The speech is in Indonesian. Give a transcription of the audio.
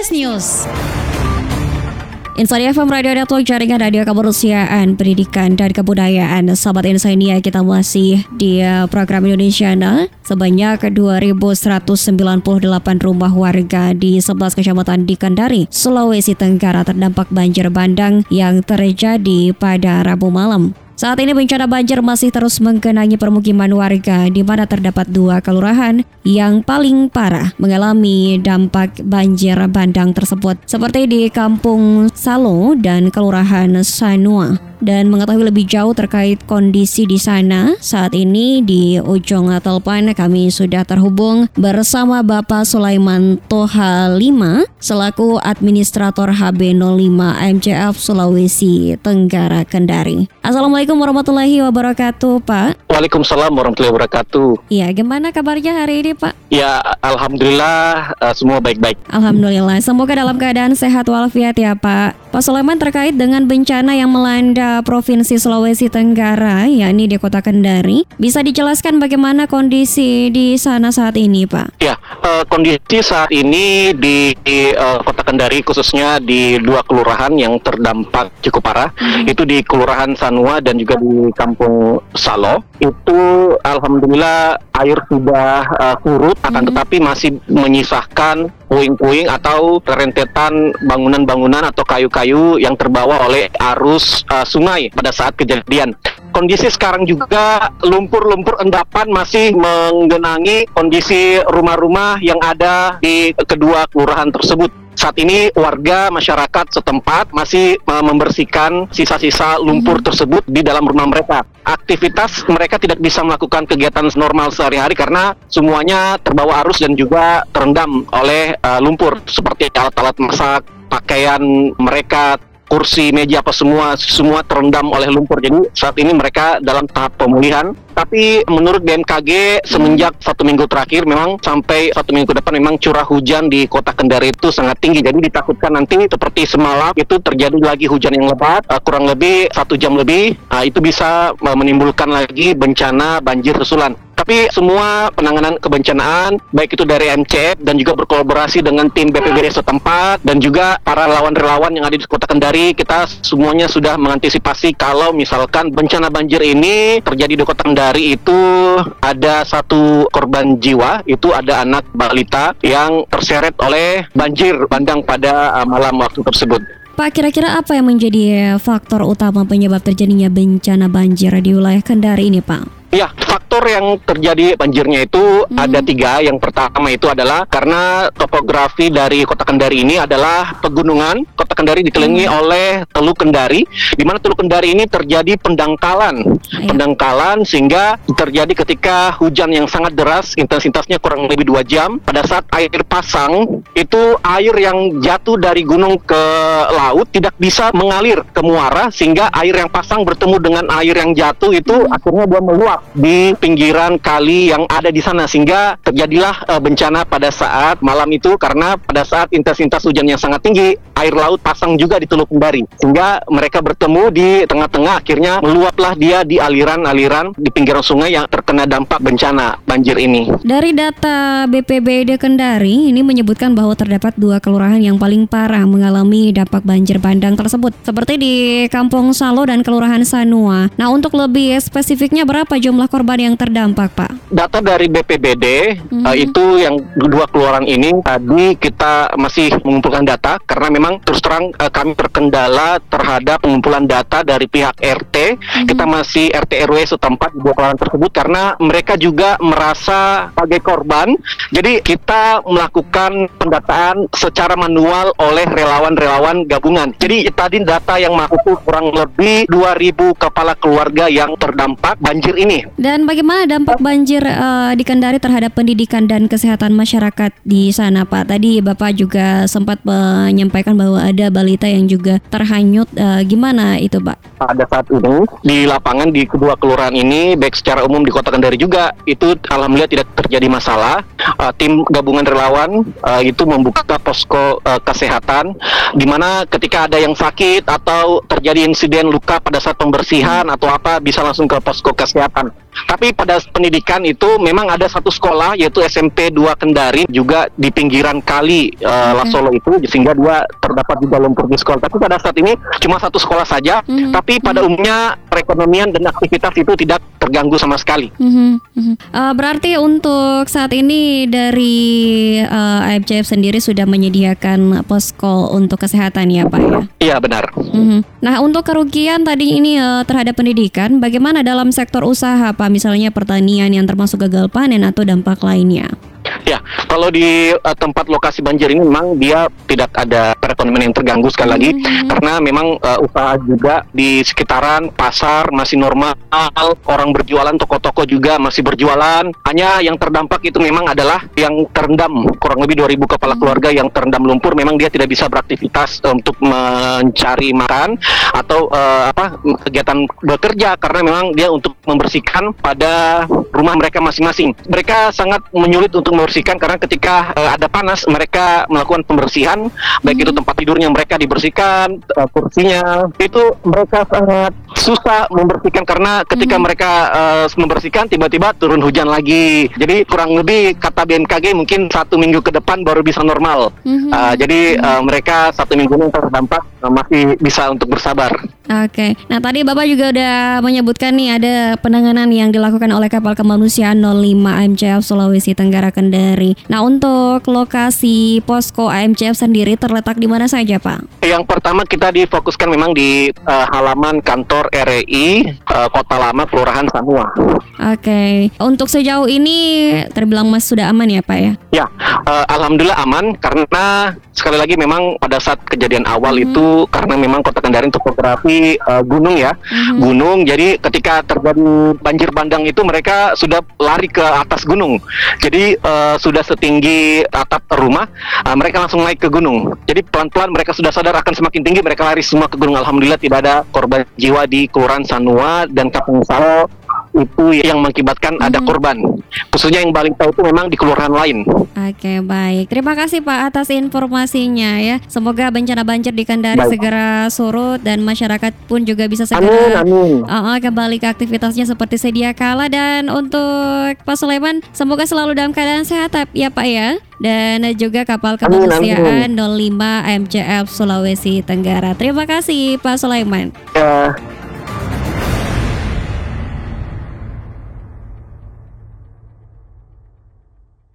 Flash News. Insania FM Radio Network, jaringan radio kemanusiaan, pendidikan dan kebudayaan. Sahabat Insania, kita masih di program Indonesia Now. Sebanyak 2.198 rumah warga di 11 kecamatan di Kendari, Sulawesi Tenggara terdampak banjir bandang yang terjadi pada Rabu malam. Saat ini bencana banjir masih terus menggenangi permukiman warga, di mana terdapat 2 kelurahan yang paling parah mengalami dampak banjir bandang tersebut, seperti di Kampung Salo dan Kelurahan Sanua. Dan mengetahui lebih jauh terkait kondisi di sana, saat ini di ujung telepon kami sudah terhubung bersama Bapak Sulaiman Toha 5 selaku Administrator HB05 MCF Sulawesi Tenggara Kendari. Assalamualaikum warahmatullahi wabarakatuh, Pak. Waalaikumsalam warahmatullahi wabarakatuh. Ya, gimana kabarnya hari ini, Pak? Ya, alhamdulillah semua baik-baik. Alhamdulillah, semoga dalam keadaan sehat walafiat ya, Pak. Pak Sulaiman, terkait dengan bencana yang melanda Provinsi Sulawesi Tenggara, yakni di Kota Kendari, bisa dijelaskan bagaimana kondisi di sana saat ini, Pak? Ya, kondisi saat ini di Kota Kendari, khususnya di 2 kelurahan yang terdampak cukup parah, itu di Kelurahan Sanua dan juga di Kampung Salo. Itu alhamdulillah air sudah surut, akan tetapi masih menyisahkan puing-puing atau rentetan bangunan-bangunan atau kayu-kayu yang terbawa oleh arus sungai pada saat kejadian. Kondisi sekarang juga lumpur-lumpur endapan masih menggenangi kondisi rumah-rumah yang ada di kedua kelurahan tersebut. Saat ini warga masyarakat setempat masih membersihkan sisa-sisa lumpur tersebut di dalam rumah mereka. Aktivitas mereka tidak bisa melakukan kegiatan normal sehari-hari karena semuanya terbawa arus dan juga terendam oleh lumpur, seperti alat-alat masak, pakaian mereka, kursi, meja, apa semua terendam oleh lumpur. Jadi saat ini mereka dalam tahap pemulihan. Tapi menurut BMKG semenjak 1 minggu terakhir, memang sampai 1 minggu ke depan memang curah hujan di Kota Kendari itu sangat tinggi. Jadi ditakutkan nanti seperti semalam itu terjadi lagi hujan yang lebat, kurang lebih 1 jam lebih, itu bisa menimbulkan lagi bencana banjir susulan. Tapi semua penanganan kebencanaan, baik itu dari MCF dan juga berkolaborasi dengan tim BPBD setempat dan juga para relawan-relawan yang ada di Kota Kendari, kita semuanya sudah mengantisipasi kalau misalkan bencana banjir ini terjadi di Kota Kendari, itu ada 1 korban jiwa, itu ada anak balita yang terseret oleh banjir bandang pada malam waktu tersebut. Pak, kira-kira apa yang menjadi faktor utama penyebab terjadinya bencana banjir di wilayah Kendari ini, Pak? Ya, faktor yang terjadi banjirnya itu ada 3. Yang pertama itu adalah karena topografi dari Kota Kendari ini adalah pegunungan. Kota Kendari dikelilingi oleh Teluk Kendari, di mana Teluk Kendari ini terjadi pendangkalan. Pendangkalan sehingga terjadi ketika hujan yang sangat deras, intensitasnya kurang lebih 2 jam. Pada saat air pasang, itu air yang jatuh dari gunung ke laut tidak bisa mengalir ke muara, sehingga air yang pasang bertemu dengan air yang jatuh itu akhirnya dia meluap di pinggiran kali yang ada di sana, sehingga terjadilah bencana pada saat malam itu. Karena pada saat intensitas hujan yang sangat tinggi, air laut pasang juga di Teluk Kendari, sehingga mereka bertemu di tengah-tengah, akhirnya meluaplah dia di aliran-aliran di pinggiran sungai yang terkena dampak bencana banjir ini. Dari data BPBD Kendari ini menyebutkan bahwa terdapat 2 kelurahan yang paling parah mengalami dampak banjir bandang tersebut, seperti di Kampung Salo dan Kelurahan Sanua. Nah, untuk lebih spesifiknya berapa jumlah korban yang terdampak, Pak? Data dari BPBD itu yang 2 kelurahan ini tadi kita masih mengumpulkan data karena memang terus terang kami terkendala terhadap pengumpulan data dari pihak RT. Kita masih RT RW setempat di 2 kelurahan tersebut karena mereka juga merasa sebagai korban. Jadi kita melakukan pendataan secara manual oleh relawan-relawan gabungan. Jadi tadi data yang masuk kurang lebih 2.000 kepala keluarga yang terdampak banjir ini. Dan bagaimana dampak banjir di Kendari terhadap pendidikan dan kesehatan masyarakat di sana, Pak? Tadi Bapak juga sempat menyampaikan bahwa ada balita yang juga terhanyut. Gimana itu, Pak? Pada saat ini di lapangan di kedua kelurahan ini, baik secara umum di Kota Kendari juga, itu alhamdulillah tidak terjadi masalah. Tim gabungan relawan itu membuka posko kesehatan, di mana ketika ada yang sakit atau terjadi insiden luka pada saat pembersihan atau apa, bisa langsung ke posko kesehatan. Tapi Tapi pada pendidikan itu memang ada satu sekolah yaitu SMP 2 Kendari juga di pinggiran kali Lasolo itu, sehingga dia terdapat juga lumpur di sekolah. Tapi pada saat ini cuma satu sekolah saja, tapi pada umumnya perekonomian dan aktivitas itu tidak terganggu sama sekali. Berarti untuk saat ini dari AMCF sendiri sudah menyediakan posko untuk kesehatan ya Pak ya? Iya benar. Nah untuk kerugian tadi ini terhadap pendidikan, bagaimana dalam sektor usaha Pak? Misalnya pertanian yang termasuk gagal panen atau dampak lainnya? Ya, kalau di tempat lokasi banjir ini memang dia tidak ada perekonomian yang terganggu sekali lagi, karena memang usaha juga di sekitaran pasar masih normal, orang berjualan, toko-toko juga masih berjualan. Hanya yang terdampak itu memang adalah yang terendam, kurang lebih 2.000 kepala keluarga yang terendam lumpur. Memang dia tidak bisa beraktivitas untuk mencari makan atau kegiatan bekerja, karena memang dia untuk membersihkan pada rumah mereka masing-masing. Mereka sangat menyulit untuk membersihkan karena ketika ada panas mereka melakukan pembersihan, baik itu tempat tidurnya mereka dibersihkan, kursinya itu mereka sangat susah membersihkan karena ketika mereka membersihkan tiba-tiba turun hujan lagi. Jadi kurang lebih kata BMKG mungkin 1 minggu ke depan baru bisa normal. Jadi mereka 1 minggu ini terdampak masih bisa untuk bersabar. Oke, nah tadi Bapak juga udah menyebutkan nih ada penanganan yang dilakukan oleh kapal kemanusiaan 05 AMCF Sulawesi Tenggara Kendari. Nah untuk lokasi posko AMCF sendiri terletak di mana saja Pak? Yang pertama kita difokuskan memang di halaman kantor RRI Kota Lama Kelurahan Sanua. Oke, untuk sejauh ini terbilang masih sudah aman ya Pak ya? Ya, alhamdulillah aman karena sekali lagi memang pada saat kejadian awal itu karena memang Kota Kendari topografi gunung ya, gunung. Jadi ketika terjadi banjir bandang itu mereka sudah lari ke atas gunung. Jadi sudah setinggi atap rumah, mereka langsung naik ke gunung. Jadi pelan-pelan mereka sudah sadar akan semakin tinggi, mereka lari semua ke gunung. Alhamdulillah tidak ada korban jiwa di Kelurahan Sanua dan Kampung Salo itu yang mengakibatkan ada korban. Khususnya yang balita itu memang di kelurahan lain. Oke, baik. Terima kasih Pak atas informasinya ya. Semoga bencana banjir di Kendari segera surut dan masyarakat pun juga bisa segera kembali ke aktivitasnya seperti sedia kala. Dan untuk Pak Sulaiman, semoga selalu dalam keadaan sehat ya Pak ya. Dan juga kapal kemanusiaan 05 AMCF Sulawesi Tenggara. Terima kasih Pak Sulaiman. Ya.